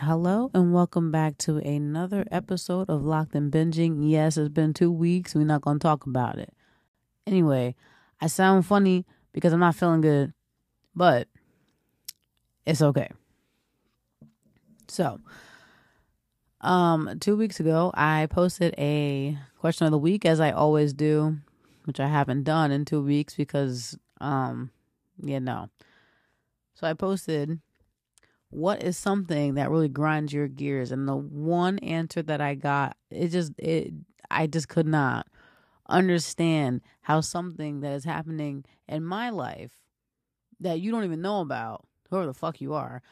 Hello and welcome back to another episode of Locked and Binging. Yes, it's been 2 weeks. We're not going to talk about it. Anyway, I sound funny because I'm not feeling good, but it's okay. So, 2 weeks ago, I posted a question of the week as I always do, which I haven't done in 2 weeks because, no. So I posted, what is something that really grinds your gears? And the one answer that I got, I just could not understand how something that is happening in my life that you don't even know about, whoever the fuck you are,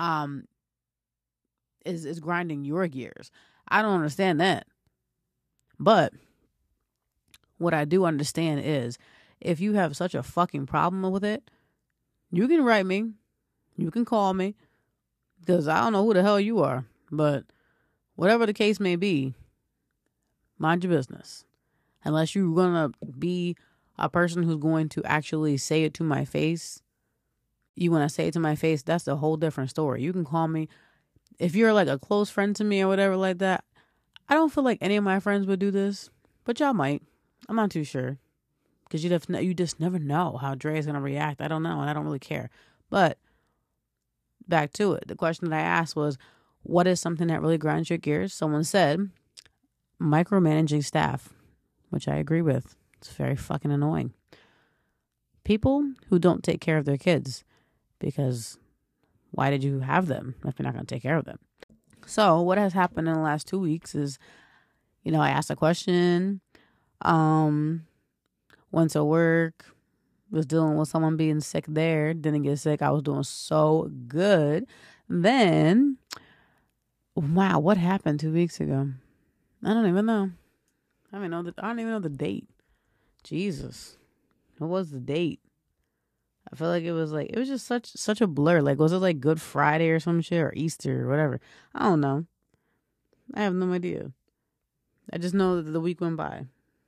is grinding your gears. I don't understand that. But what I do understand is if you have such a fucking problem with it, you can write me, you can call me, because I don't know who the hell you are. But whatever the case may be, mind your business. Unless you're going to be a person who's going to actually say it to my face. You want to say it to my face, that's a whole different story. You can call me. If you're like a close friend to me or whatever like that, I don't feel like any of my friends would do this. But y'all might. I'm not too sure. Because you just never know how Dre is going to react. I don't know, and I don't really care. But back to it. The question that I asked was, what is something that really grinds your gears? Someone said, micromanaging staff, which I agree with. It's very fucking annoying. People who don't take care of their kids, because why did you have them if you're not going to take care of them? So what has happened in the last 2 weeks is, I asked a question, went to work, was dealing with someone being sick there, didn't get sick. I was doing so good. Then, wow, what happened 2 weeks ago? I don't even know. I don't even know the date. Jesus. What was the date? I feel like it was just such a blur. Like, was it like Good Friday or some shit, or Easter or whatever? I don't know. I have no idea. I just know that the week went by.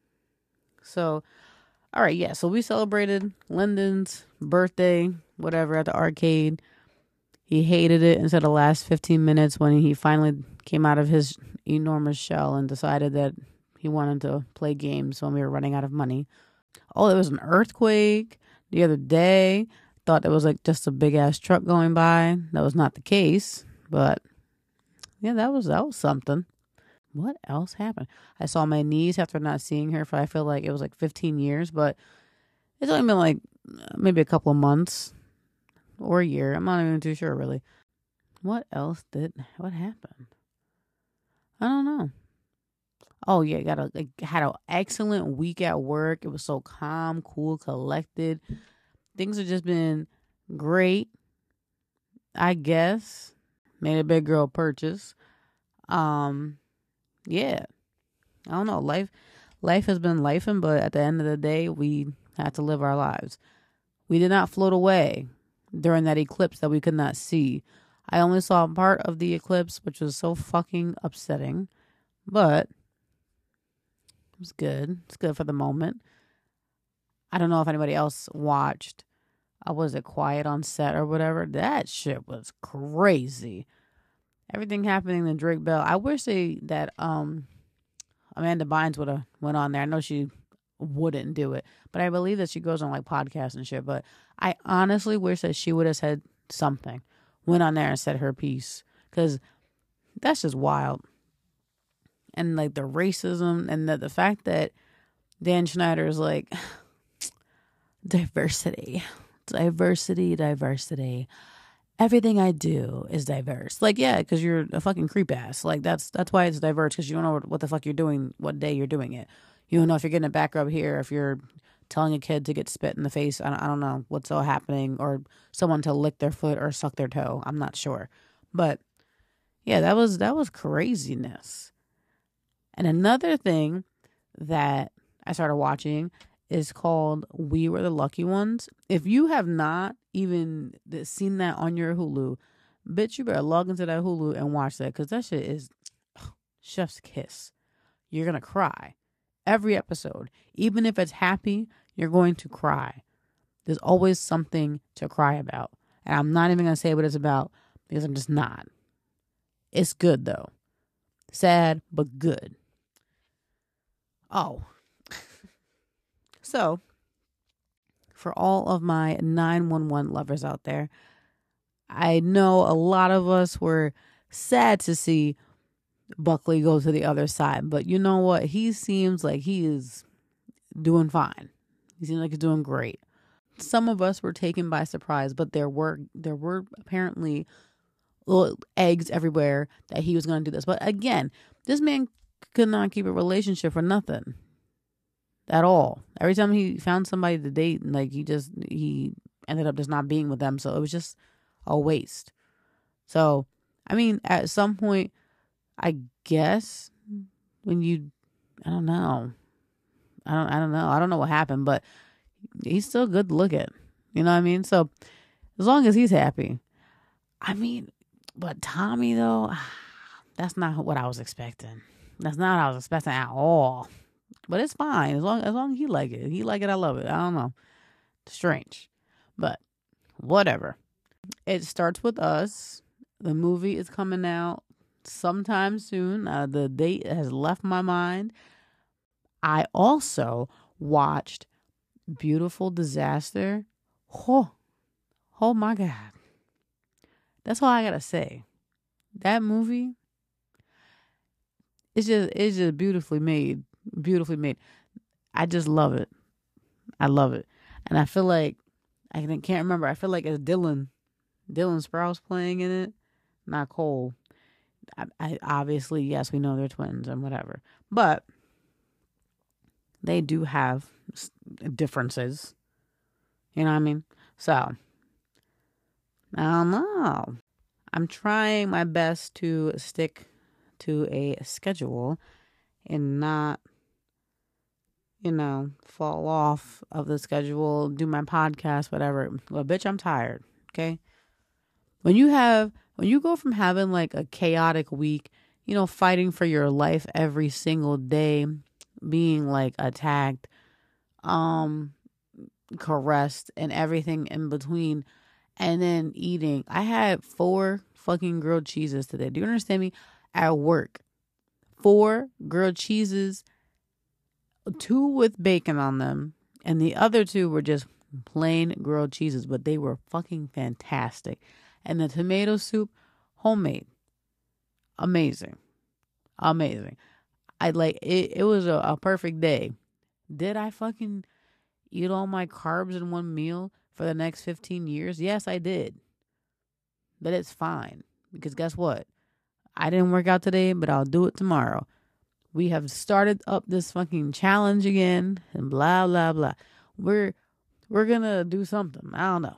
So, all right, yeah. So we celebrated Lyndon's birthday, whatever, at the arcade. He hated it until the last 15 minutes when he finally came out of his enormous shell and decided that he wanted to play games when we were running out of money. Oh, there was an earthquake the other day. Thought there was like just a big ass truck going by. That was not the case, but yeah, that was something. What else happened? I saw my niece after not seeing her for, I feel like it was like 15 years, but it's only been like maybe a couple of months or a year. I'm not even too sure really. What happened? I don't know. Oh yeah, had an excellent week at work. It was so calm, cool, collected. Things have just been great, I guess. Made a big girl purchase. Yeah. I don't know. Life has been lifing, but at the end of the day, we had to live our lives. We did not float away during that eclipse that we could not see. I only saw part of the eclipse, which was so fucking upsetting, but it was good. It's good for the moment. I don't know if anybody else watched. Was it Quiet on Set or whatever? That shit was crazy. Everything happening to Drake Bell. I wish that Amanda Bynes would have went on there. I know she wouldn't do it, but I believe that she goes on like podcasts and shit. But I honestly wish that she would have said something, went on there and said her piece, because that's just wild. And like the racism and the fact that Dan Schneider is like, diversity. Everything I do is diverse. Like, yeah, because you're a fucking creep ass. Like, that's why it's diverse, because you don't know what the fuck you're doing, what day you're doing it. You don't know if you're getting a back rub here, if you're telling a kid to get spit in the face. I don't know what's all happening, or someone to lick their foot or suck their toe. I'm not sure. But yeah, that was craziness. And another thing that I started watching is called We Were the Lucky Ones. If you have not even seen that on your Hulu, bitch, you better log into that Hulu and watch that, because that shit is chef's kiss. You're going to cry. Every episode. Even if it's happy, you're going to cry. There's always something to cry about. And I'm not even going to say what it's about, because I'm just not. It's good though. Sad, but good. Oh. So, for all of my 911 lovers out there, I know a lot of us were sad to see Buckley go to the other side, but you know what? He seems like he is doing fine. He seems like he's doing great. Some of us were taken by surprise, but there were apparently little eggs everywhere that he was going to do this. But again, this man could not keep a relationship for nothing at all. Every time he found somebody to date, like he ended up just not being with them. So it was just a waste. So, I mean, at some point, I guess when I don't know. I don't know. I don't know what happened, but he's still good to look at. You know what I mean? So as long as he's happy. I mean, but Tommy though, that's not what I was expecting. That's not what I was expecting at all. But it's fine as long as he like it. He like it, I love it. I don't know. Strange. But whatever. It starts with us. The movie is coming out sometime soon. The date has left my mind. I also watched Beautiful Disaster. Oh my God. That's all I gotta say. That movie it's just beautifully made. Beautifully made. I just love it. I love it. And I feel like I can't remember. I feel like it's Dylan Sprouse playing in it, not Cole. I obviously, yes, we know they're twins and whatever. But they do have differences. You know what I mean? So, I don't know. I'm trying my best to stick to a schedule and not, fall off of the schedule, do my podcast, whatever. Well, bitch, I'm tired. Okay? When you go from having like a chaotic week, fighting for your life every single day, being like attacked, caressed, and everything in between, and then eating. I had 4 fucking grilled cheeses today. Do you understand me? At work. 4 grilled cheeses, 2 with bacon on them, and the other 2 were just plain grilled cheeses, but they were fucking fantastic. And the tomato soup, homemade. Amazing. I like it. It was a perfect day. Did I fucking eat all my carbs in one meal for the next 15 years? Yes, I did. But it's fine. Because guess what? I didn't work out today, but I'll do it tomorrow. We have started up this fucking challenge again and blah, blah, blah. We're gonna do something. I don't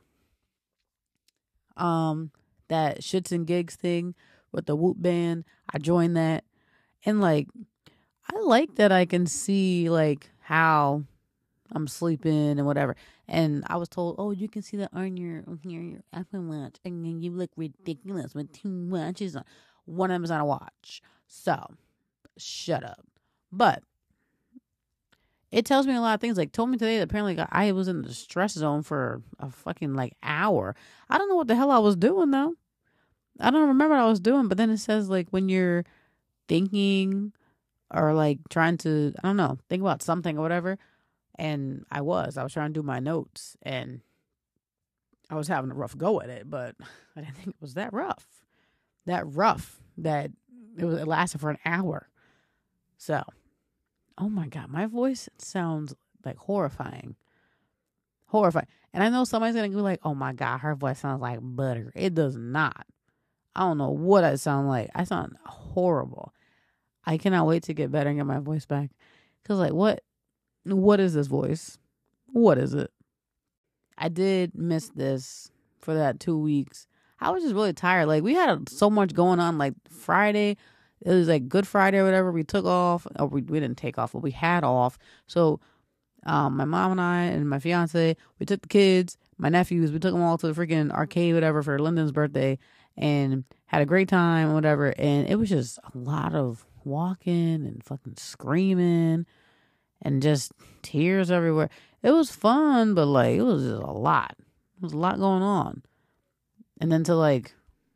know. That Shits and Gigs thing with the Whoop band, I joined that. And like, I like that I can see like how I'm sleeping and whatever. And I was told, oh, you can see that on your Apple Watch, and then you look ridiculous with 2 watches on. One of them is on a watch. So, shut up. But it tells me a lot of things. Like, told me today that apparently I was in the stress zone for a fucking like hour. I don't know what the hell I was doing though. I don't remember what I was doing. But then it says like when you're thinking or like trying to, I don't know, think about something or whatever. And I was trying to do my notes and I was having a rough go at it, but I didn't think it was that rough. That it lasted for an hour. So, oh my God, my voice sounds like horrifying. And I know somebody's going to be like, oh my God, her voice sounds like butter. It does not. I don't know what I sound like. I sound horrible. I cannot wait to get better and get my voice back. Because like, what is this voice? What is it? I did miss this for that 2 weeks. I was just really tired. Like, we had so much going on. Like, Friday, it was like Good Friday or whatever. We took off. Or we didn't take off, but we had off. So, my mom and I and my fiance, we took the kids, my nephews, we took them all to the freaking arcade, whatever, for Lyndon's birthday. And had a great time, whatever. And it was just a lot of walking and fucking screaming. And just tears everywhere. It was fun, but like it was just a lot. There was a lot going on. And then to like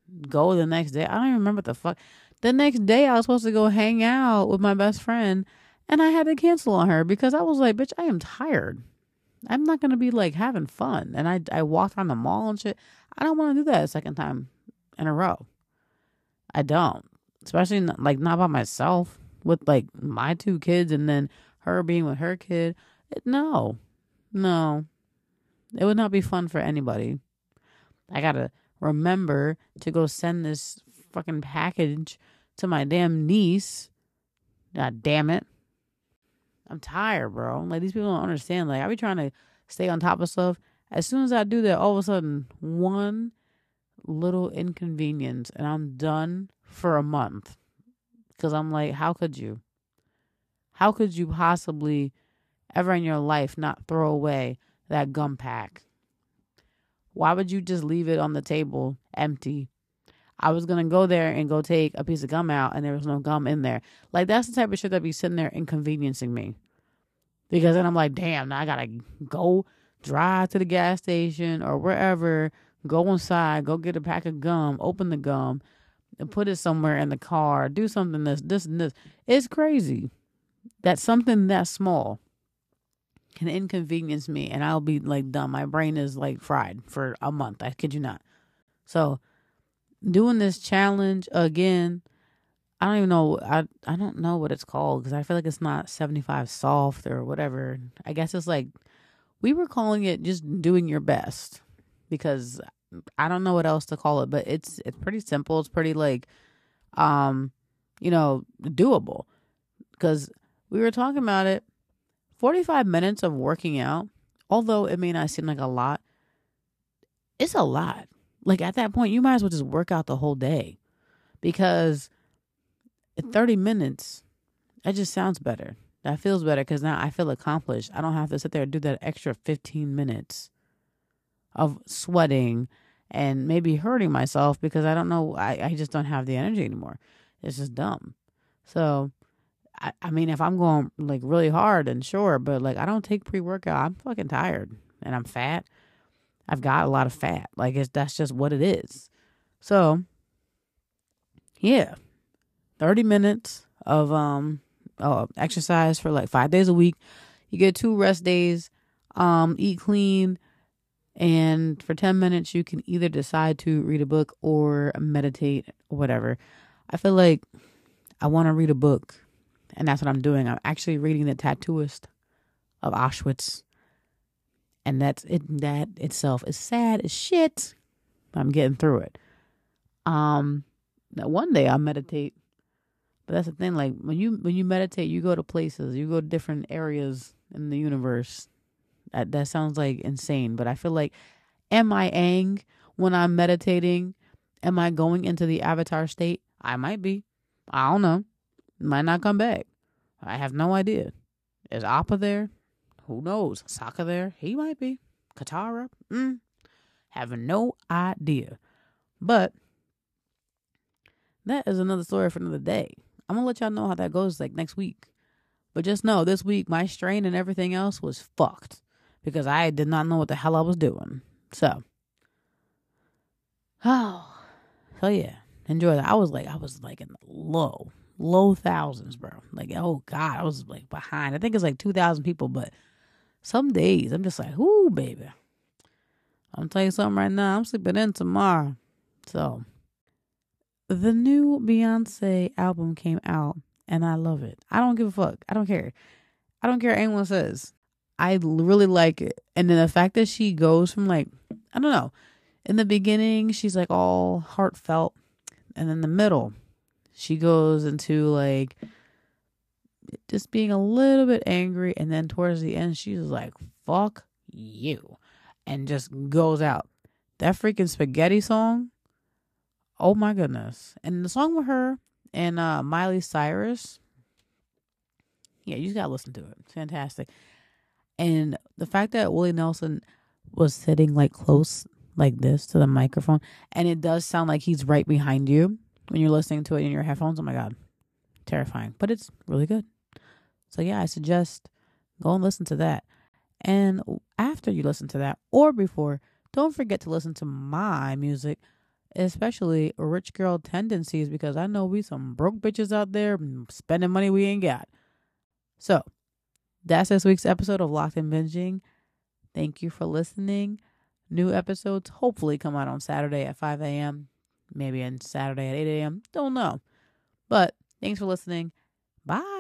go the next day. I don't even remember what the fuck. The next day I was supposed to go hang out with my best friend and I had to cancel on her because I was like, bitch, I am tired. I'm not going to be like having fun. And I walked around the mall and shit. I don't want to do that a second time in a row. I don't. Especially like not by myself with like my two kids and then her being with her kid. No. No. It would not be fun for anybody. I got to remember to go send this fucking package to my damn niece. God damn it. I'm tired, bro. Like, these people don't understand. Like, I be trying to stay on top of stuff. As soon as I do that, all of a sudden, one little inconvenience and I'm done for a month. Because I'm like, how could you? How could you possibly ever in your life not throw away that gum pack? Why would you just leave it on the table empty? I was going to go there and go take a piece of gum out and there was no gum in there. Like, that's the type of shit that be sitting there inconveniencing me. Because then I'm like, damn, now I got to go drive to the gas station or wherever, go inside, go get a pack of gum, open the gum, and put it somewhere in the car, do something this, and this. It's crazy that something that small can inconvenience me and I'll be like dumb. My brain is like fried for a month. I kid you not. So doing this challenge again, I don't even know. I don't know what it's called because I feel like it's not 75 soft or whatever. I guess it's like we were calling it just doing your best because I don't know what else to call it, but it's pretty simple. It's pretty like, doable because we were talking about it. 45 minutes of working out, although it may not seem like a lot, it's a lot. Like at that point, you might as well just work out the whole day because at 30 minutes, that just sounds better. That feels better because now I feel accomplished. I don't have to sit there and do that extra 15 minutes of sweating and maybe hurting myself because I don't know. I just don't have the energy anymore. It's just dumb. So, I mean, if I'm going like really hard, then sure. But like, I don't take pre-workout. I'm fucking tired and I'm fat. I've got a lot of fat. Like, that's just what it is. So, yeah. 30 minutes of exercise for like 5 days a week. You get 2 rest days. Eat clean. And for 10 minutes, you can either decide to read a book or meditate or whatever. I feel like I want to read a book. And that's what I'm doing. I'm actually reading The Tattooist of Auschwitz. And that itself is sad as shit. But I'm getting through it. Now one day I'll meditate. But that's the thing, like when you meditate, you go to places, you go to different areas in the universe. That sounds like insane, but I feel like, am I Aang when I'm meditating? Am I going into the avatar state? I might be. I don't know. Might not come back. I have no idea. Is Appa there? Who knows? Sokka there? He might be. Katara? Have no idea. But that is another story for another day. I'm going to let y'all know how that goes like next week. But just know this week, my strain and everything else was fucked. Because I did not know what the hell I was doing. So yeah. Enjoy that. I was like in the low thousands, bro. Like, oh God, I was like behind. I think it's like 2,000 people, but some days I'm just like, ooh, baby. I'm gonna tell you something right now. I'm sleeping in tomorrow. So the new Beyonce album came out and I love it. I don't give a fuck. I don't care. I don't care what anyone says. I really like it. And then the fact that she goes from like, I don't know. In the beginning, she's like all heartfelt. And in the middle, she goes into like just being a little bit angry. And then towards the end, she's like, fuck you. And just goes out. That freaking spaghetti song. Oh my goodness. And the song with her and Miley Cyrus. Yeah, you just gotta listen to it. It's fantastic. And the fact that Willie Nelson was sitting like close like this to the microphone. And it does sound like he's right behind you when you're listening to it in your headphones. Oh my God. Terrifying. But it's really good. So yeah, I suggest go and listen to that. And after you listen to that or before, don't forget to listen to my music. especially rich girl tendencies, because I know we some broke bitches out there spending money we ain't got. So that's this week's episode of Locked in Binging. Thank you for listening. New episodes hopefully come out on Saturday at 5 a.m. Maybe on Saturday at 8 a.m. Don't know. But thanks for listening. Bye.